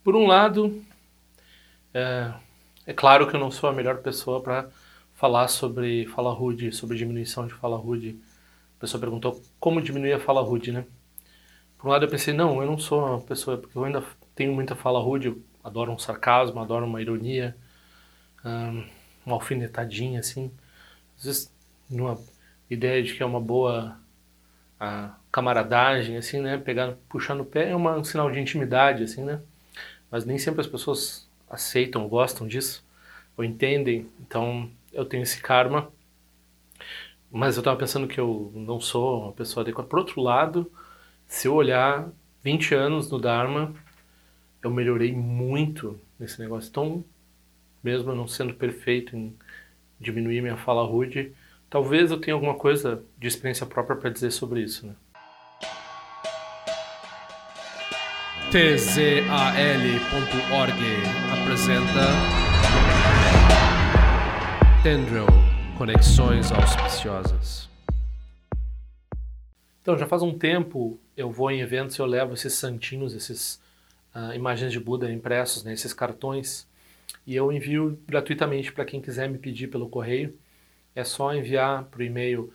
Por um lado, é claro que eu não sou a melhor pessoa para falar sobre fala rude, sobre diminuição de fala rude. A pessoa perguntou como diminuir a fala rude, né? Por um lado eu pensei, não, eu não sou uma pessoa, porque eu ainda tenho muita fala rude, eu adoro um sarcasmo, adoro uma ironia, uma alfinetadinha, assim. Às vezes, numa ideia de que é uma boa camaradagem, assim, né? Pegar, puxar no pé é um sinal de intimidade, assim, né? Mas nem sempre as pessoas aceitam, gostam disso, ou entendem. Então, eu tenho esse karma, mas eu tava pensando que eu não sou uma pessoa adequada. Por outro lado, se eu olhar 20 anos no Dharma, eu melhorei muito nesse negócio. Então, mesmo eu não sendo perfeito em diminuir minha fala rude, talvez eu tenha alguma coisa de experiência própria para dizer sobre isso, né? tzal.org apresenta Tendril, Conexões Auspiciosas. Então, já faz um tempo eu vou em eventos e eu levo esses santinhos, imagens de Buda impressos, né, esses cartões, e eu envio gratuitamente para quem quiser me pedir pelo correio. É só enviar para o e-mail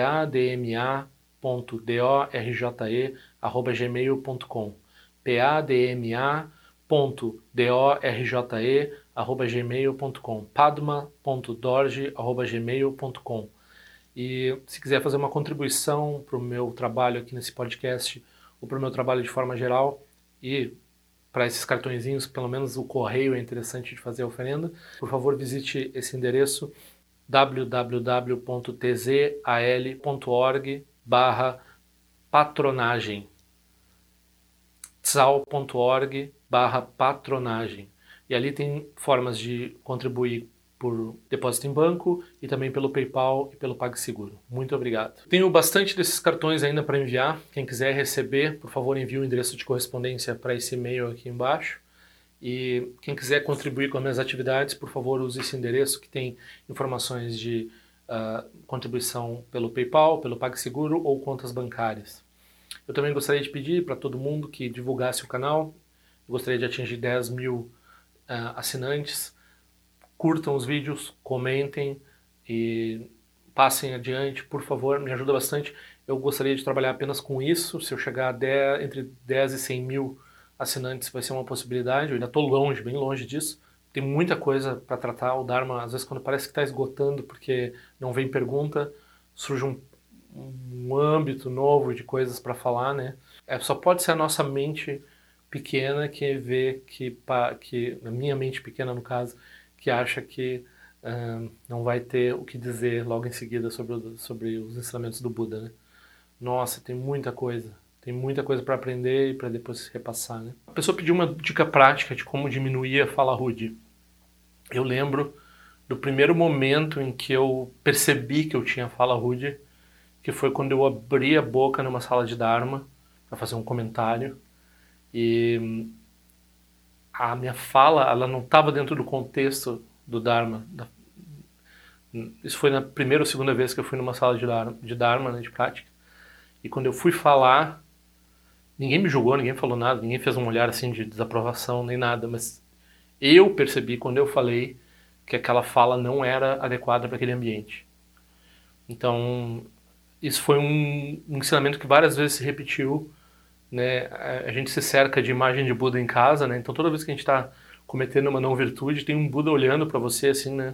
padma.dorje@gmail.com padma.dorje@gmail.com padma.dorje@gmail.com. E se quiser fazer uma contribuição para o meu trabalho aqui nesse podcast, ou para o meu trabalho de forma geral, e para esses cartõezinhos, pelo menos o correio é interessante de fazer a oferenda, por favor visite esse endereço www.tzal.org/patronagem tzal.org/patronagem. E ali tem formas de contribuir por depósito em banco e também pelo PayPal e pelo PagSeguro. Muito obrigado. Tenho bastante desses cartões ainda para enviar. Quem quiser receber, por favor, envie o endereço de correspondência para esse e-mail aqui embaixo. E quem quiser contribuir com as minhas atividades, por favor, use esse endereço que tem informações de contribuição pelo PayPal, pelo PagSeguro ou contas bancárias. Eu também gostaria de pedir para todo mundo que divulgasse o canal. Eu gostaria de atingir 10 mil assinantes. Curtam os vídeos, comentem e passem adiante, por favor, me ajuda bastante. Eu gostaria de trabalhar apenas com isso. Se eu chegar a entre 10 e 100 mil assinantes vai ser uma possibilidade. Eu ainda estou longe, bem longe disso. Tem muita coisa para tratar. O Dharma, às vezes, quando parece que está esgotando porque não vem pergunta, surge um âmbito novo de coisas para falar, né? Só pode ser a nossa mente pequena que vê que na minha mente pequena, no caso, que acha que não vai ter o que dizer logo em seguida sobre os ensinamentos do Buda, né? Nossa, tem muita coisa para aprender e para depois repassar, né? A pessoa pediu uma dica prática de como diminuir a fala rude. Eu lembro do primeiro momento em que eu percebi que eu tinha fala rude, que foi quando eu abri a boca numa sala de Dharma para fazer um comentário e a minha fala, ela não estava dentro do contexto do Dharma. Isso foi na primeira ou segunda vez que eu fui numa sala de Dharma, né, de prática. E quando eu fui falar, ninguém me julgou, ninguém falou nada, ninguém fez um olhar assim de desaprovação nem nada, mas eu percebi quando eu falei que aquela fala não era adequada para aquele ambiente. Então, isso foi um ensinamento que várias vezes se repetiu, né? A gente se cerca de imagem de Buda em casa, né? Então toda vez que a gente está cometendo uma não virtude, tem um Buda olhando para você assim, né?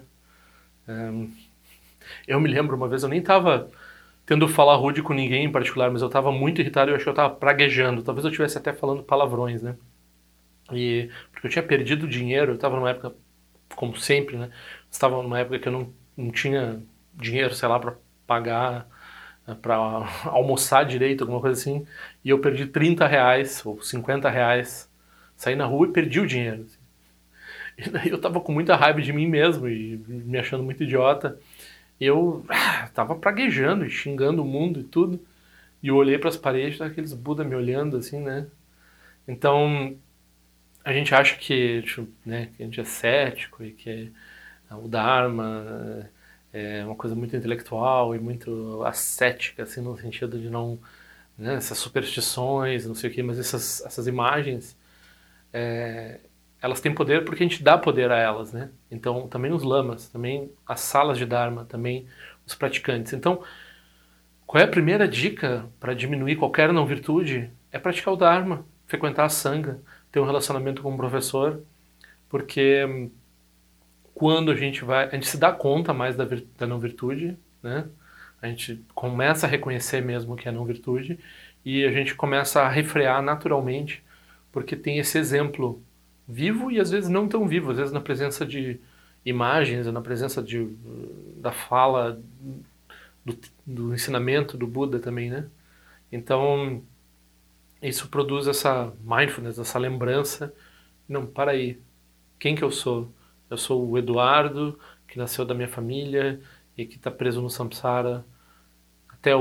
Eu me lembro uma vez, eu nem estava tendo falar rude com ninguém em particular, mas eu estava muito irritado e eu acho que eu estava praguejando. Talvez eu estivesse até falando palavrões, né? Porque eu tinha perdido dinheiro, eu estava numa época, como sempre, né? Estava numa época que eu não tinha dinheiro, sei lá, para pagar, para almoçar direito, alguma coisa assim, e eu perdi R$ 30 ou R$ 50, saí na rua e perdi o dinheiro. Assim. E daí eu tava com muita raiva de mim mesmo e me achando muito idiota. E eu tava praguejando e xingando o mundo e tudo. E eu olhei para as paredes, tava aqueles Buda me olhando assim, né? Então, a gente acha que, né, que a gente é cético e que o Dharma é uma coisa muito intelectual e muito ascética, assim, no sentido de não, né, essas superstições, não sei o que, mas essas imagens elas têm poder porque a gente dá poder a elas, né? Então, também os lamas, também as salas de Dharma, também os praticantes. Então, qual é a primeira dica para diminuir qualquer não virtude? É praticar o Dharma, frequentar a Sangha, ter um relacionamento com o professor, porque quando a gente se dá conta mais da não virtude, né? A gente começa a reconhecer mesmo que é não virtude e a gente começa a refrear naturalmente, porque tem esse exemplo vivo e às vezes não tão vivo, às vezes na presença de imagens, na presença da fala, do ensinamento do Buda também, né? Então, isso produz essa mindfulness, essa lembrança. Não, para aí. Quem que eu sou? Eu sou o Eduardo, que nasceu da minha família e que está preso no samsara até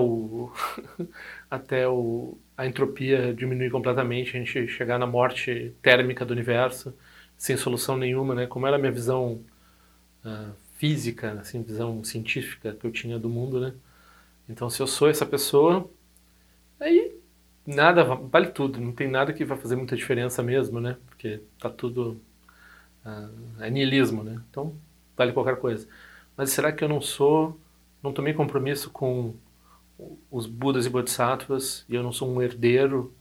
a entropia diminuir completamente, a gente chegar na morte térmica do universo, sem solução nenhuma, né? Como era a minha visão física, assim, visão científica que eu tinha do mundo, né? Então, se eu sou essa pessoa, aí nada vale tudo, não tem nada que vai fazer muita diferença mesmo, né? Porque tá tudo é niilismo, né? Então, vale qualquer coisa. Mas será que eu não tomei compromisso com os Budas e Bodhisattvas e eu não sou um herdeiro?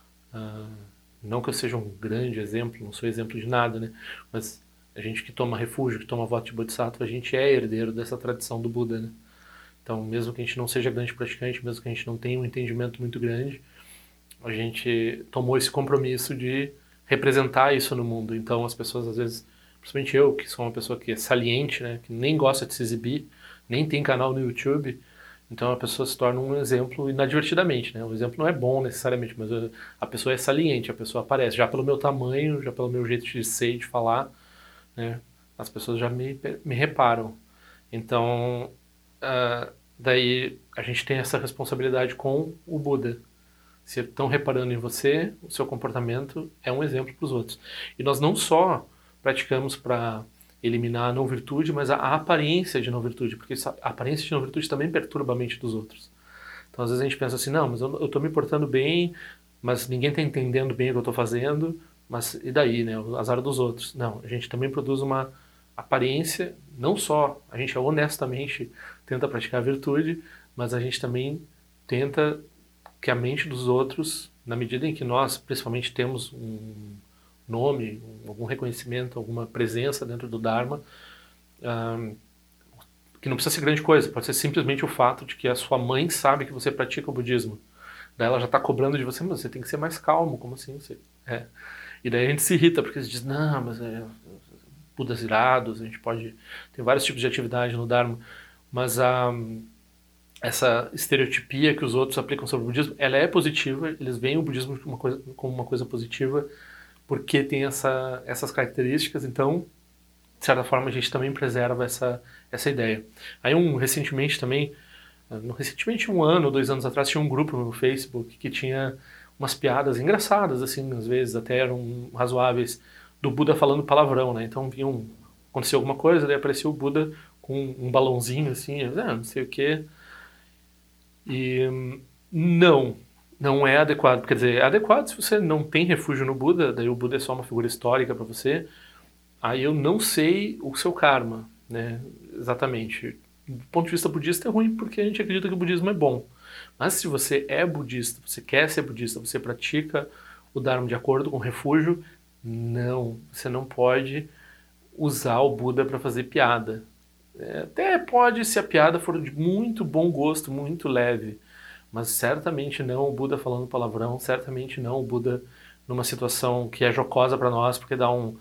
Não que eu seja um grande exemplo, não sou exemplo de nada, né? Mas a gente que toma refúgio, que toma voto de Bodhisattva, a gente é herdeiro dessa tradição do Buda, né? Então, mesmo que a gente não seja grande praticante, mesmo que a gente não tenha um entendimento muito grande, a gente tomou esse compromisso de representar isso no mundo. Então, as pessoas, às vezes, principalmente eu, que sou uma pessoa que é saliente, né, que nem gosta de se exibir, nem tem canal no YouTube, então a pessoa se torna um exemplo inadvertidamente, né? O exemplo não é bom necessariamente, mas a pessoa é saliente, a pessoa aparece. Já pelo meu tamanho, já pelo meu jeito de ser e de falar, né, as pessoas já me reparam. Então, daí a gente tem essa responsabilidade com o Buda. Se estão reparando em você, o seu comportamento é um exemplo para os outros. E nós não só praticamos para eliminar a não virtude, mas a aparência de não virtude, porque a aparência de não virtude também perturba a mente dos outros. Então às vezes a gente pensa assim, não, mas eu estou me portando bem, mas ninguém está entendendo bem o que eu estou fazendo, mas e daí, né? O azar dos outros. Não, a gente também produz uma aparência, não só a gente honestamente tenta praticar a virtude, mas a gente também tenta que a mente dos outros, na medida em que nós, principalmente, temos um nome, algum reconhecimento, alguma presença dentro do Dharma, que não precisa ser grande coisa, pode ser simplesmente o fato de que a sua mãe sabe que você pratica o budismo. Daí ela já está cobrando de você, mas você tem que ser mais calmo, como assim? E daí a gente se irrita, porque você diz, não, mas Budas irados, a gente pode... Tem vários tipos de atividade no Dharma, mas essa estereotipia que os outros aplicam sobre o budismo, ela é positiva, eles veem o budismo como uma coisa positiva, porque tem essas características, então, de certa forma, a gente também preserva essa ideia. Aí, recentemente também, recentemente 1 ano ou 2 anos atrás, tinha um grupo no Facebook que tinha umas piadas engraçadas, assim, às vezes até eram razoáveis, do Buda falando palavrão, né? Então, aconteceu alguma coisa, daí aparecia o Buda com um balãozinho, assim, não sei o quê. E não é adequado. Quer dizer, é adequado se você não tem refúgio no Buda, daí o Buda é só uma figura histórica para você. Aí eu não sei o seu karma, né? Exatamente. Do ponto de vista budista é ruim porque a gente acredita que o budismo é bom. Mas se você é budista, você quer ser budista, você pratica o Dharma de acordo com o refúgio, não, você não pode usar o Buda para fazer piada. Até pode se a piada for de muito bom gosto, muito leve, mas certamente não o Buda falando palavrão, certamente não o Buda numa situação que é jocosa para nós, porque dá um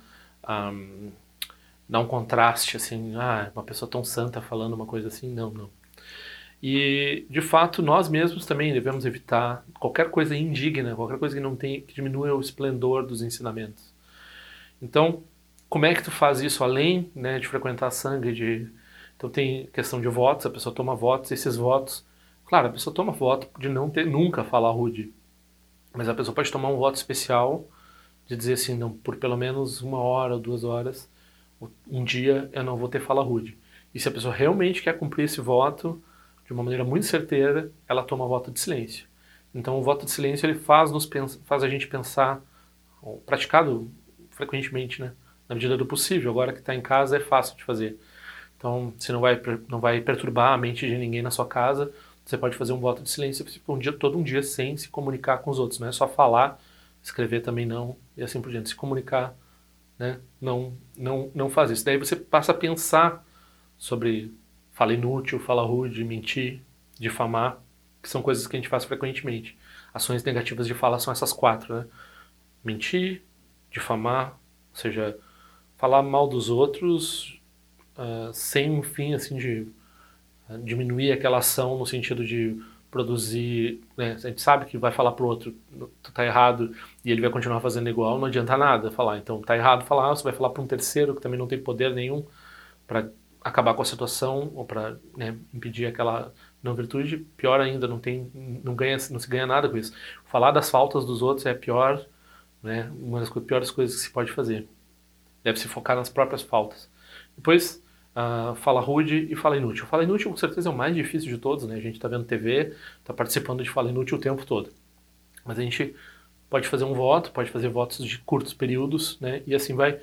contraste, assim, uma pessoa tão santa falando uma coisa assim, não. E, de fato, nós mesmos também devemos evitar qualquer coisa indigna, qualquer coisa que diminua o esplendor dos ensinamentos. Então, como é que tu faz isso além, né, de frequentar a Sangha, Então tem questão de votos, a pessoa toma votos, esses votos... Claro, a pessoa toma voto de não ter nunca falar rude, mas a pessoa pode tomar um voto especial de dizer assim, não, por pelo menos 1 hora ou 2 horas, um dia eu não vou ter fala rude. E se a pessoa realmente quer cumprir esse voto de uma maneira muito certeira, ela toma voto de silêncio. Então o voto de silêncio ele faz a gente pensar ou praticado frequentemente, né? Na medida do possível. Agora que está em casa é fácil de fazer. Então, se não vai perturbar a mente de ninguém na sua casa, você pode fazer um voto de silêncio todo um dia sem se comunicar com os outros. Não é só falar, escrever também não, e assim por diante. Se comunicar, né? Não faz isso. Daí você passa a pensar sobre fala inútil, fala rude, mentir, difamar, que são coisas que a gente faz frequentemente. Ações negativas de fala são essas 4, né? Mentir, difamar, ou seja, falar mal dos outros sem um fim assim de diminuir aquela ação no sentido de produzir, né? A gente sabe que vai falar pro outro tu tá errado e ele vai continuar fazendo igual, não adianta nada falar. Então tá errado falar, você vai falar para um terceiro que também não tem poder nenhum para acabar com a situação ou para, né, impedir aquela não virtude. Pior ainda, não se ganha nada com isso. Falar das faltas dos outros é a pior, né, uma das piores coisas que se pode fazer. Deve se focar nas próprias faltas. Depois, fala rude e fala inútil. Fala inútil com certeza é o mais difícil de todos, né? A gente está vendo TV, está participando de fala inútil o tempo todo. Mas a gente pode fazer um voto, pode fazer votos de curtos períodos, né? E assim vai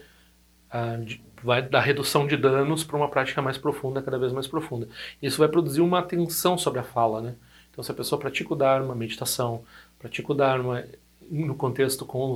dar redução de danos para uma prática mais profunda, cada vez mais profunda. Isso vai produzir uma atenção sobre a fala, né? Então, se a pessoa pratica o Dharma, meditação, pratica o Dharma no contexto com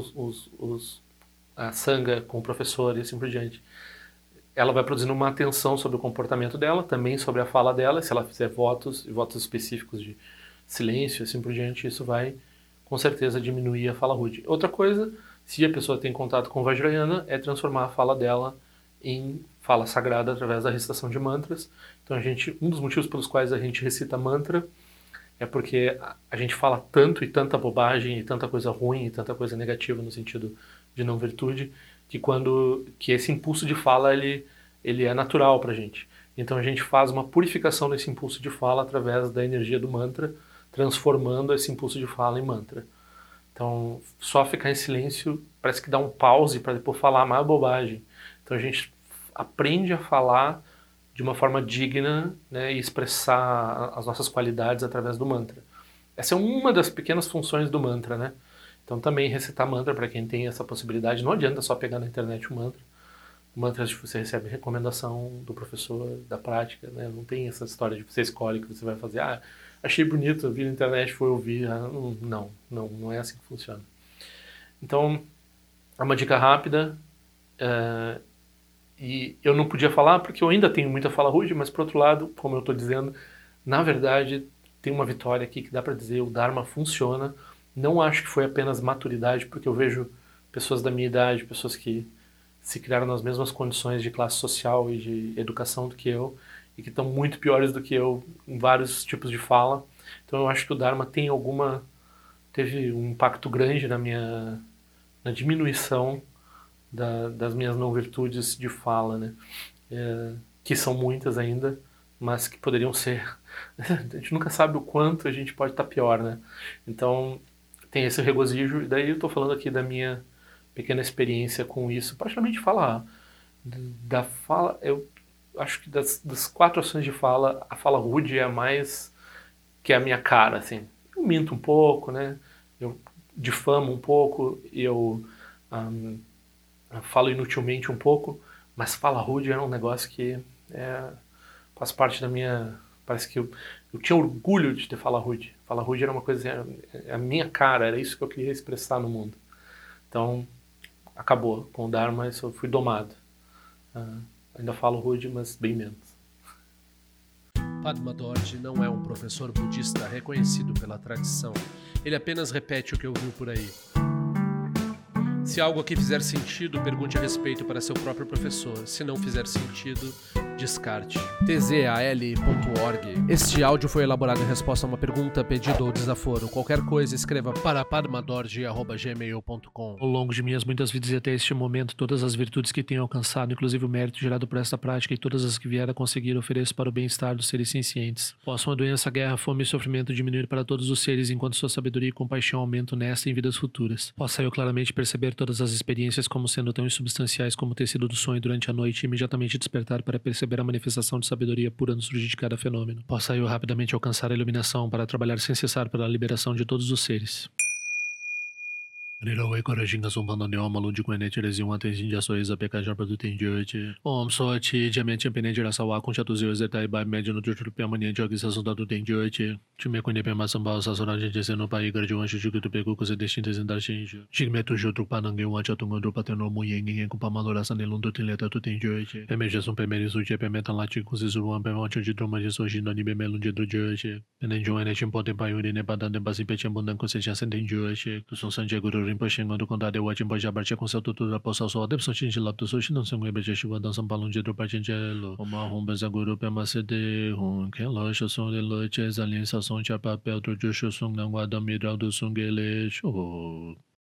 a Sangha, com o professor e assim por diante, ela vai produzindo uma atenção sobre o comportamento dela, também sobre a fala dela. Se ela fizer votos específicos de silêncio e assim por diante, isso vai, com certeza, diminuir a fala rude. Outra coisa, se a pessoa tem contato com Vajrayana, é transformar a fala dela em fala sagrada através da recitação de mantras. Então, um dos motivos pelos quais a gente recita mantra é porque a gente fala tanto e tanta bobagem e tanta coisa ruim e tanta coisa negativa no sentido de não virtude, que esse impulso de fala ele é natural para a gente. Então a gente faz uma purificação desse impulso de fala através da energia do mantra, transformando esse impulso de fala em mantra. Então só ficar em silêncio parece que dá um pause para depois falar mais bobagem. Então a gente aprende a falar de uma forma digna, né, e expressar as nossas qualidades através do mantra. Essa é uma das pequenas funções do mantra, né? Então também recitar mantra para quem tem essa possibilidade. Não adianta só pegar na internet um mantra. Mantras você recebe recomendação do professor, da prática, né? Não tem essa história de você escolhe o que você vai fazer. Achei bonito, vi na internet, fui ouvir. Não é assim que funciona. Então, é uma dica rápida. E eu não podia falar porque eu ainda tenho muita fala rude, mas por outro lado, como eu estou dizendo, na verdade tem uma vitória aqui que dá para dizer o Dharma funciona. Não acho que foi apenas maturidade, porque eu vejo pessoas da minha idade, pessoas que se criaram nas mesmas condições de classe social e de educação do que eu, e que estão muito piores do que eu em vários tipos de fala. Então eu acho que o Dharma teve um impacto grande na diminuição das minhas não virtudes de fala, né? Que são muitas ainda, mas que poderiam ser. A gente nunca sabe o quanto a gente pode estar pior, né? Então tem esse regozijo, e daí eu estou falando aqui da minha pequena experiência com isso. Praticamente falar da fala, eu acho que das 4 ações de fala, a fala rude é a mais que é a minha cara, assim. Eu minto um pouco, né? Eu difamo um pouco, eu falo inutilmente um pouco, mas fala rude é um negócio que faz parte da minha... Parece que eu tinha orgulho de ter fala rude. Fala rude era uma coisa, a minha cara, era isso que eu queria expressar no mundo. Então, acabou. Com o Dharma, eu fui domado. Ainda falo rude, mas bem menos. Padma Dorje não é um professor budista reconhecido pela tradição. Ele apenas repete o que ouviu por aí. Se algo aqui fizer sentido, pergunte a respeito para seu próprio professor. Se não fizer sentido, descarte. tzal.org. Este áudio foi elaborado em resposta a uma pergunta, pedido ou desaforo. Qualquer coisa, escreva para padmadorje@gmail.com. Ao longo de minhas muitas vidas e até este momento, todas as virtudes que tenho alcançado, inclusive o mérito gerado por esta prática e todas as que vier a conseguir, ofereço para o bem-estar dos seres sencientes. Possam a doença, guerra, fome e sofrimento diminuir para todos os seres, enquanto sua sabedoria e compaixão aumentam nesta e em vidas futuras. Possa eu claramente perceber todas as experiências como sendo tão insubstanciais como o tecido do sonho durante a noite e imediatamente despertar para perceber a manifestação de sabedoria pura no surgir de cada fenômeno. Possa eu rapidamente alcançar a iluminação para trabalhar sem cessar pela liberação de todos os seres. Nirawai Korajinga Sumpana Neoma Lundi Quenete Rezium Tenzinja Soiza Pekajar Produtendiante Om Sorte Diamante Penente Rasawa com Chatuzio Zetai Bai Médio no Tutu Permanente Organização da Tutendiante Time Quene Pema Sambal Sassora Gente Seno Pai Gardião Anjo Jugutu Pecu Coisa Destintas em Darchinjo Chigmeto Jutru Panangue um Achatungo Pateno Muyeng com Pamalora Sanelun Tileta Tutendiante Emergência Pemerizu Pemeta Lati com Zizuan Pemonte de Droma de Sojino Nibe Melun de Drujante Penenjo Enetim Potem Paiuri Nebadan de Basi Pechambundan com Seja Sentendiante Tu São Santiago Rinpoche do Condado de Wajimbo Jabarche com seu tutor da Poça Só Depson Chinchilap do Sushi não são Ebeja Chuva Dançam Palum de Drupachingelo Uma Rumba Zaguru Pema CD Hun Ken Locha Som de Loche Zalin Sasson Chapapel Trojo Sung Nangua Midral do Sungele Show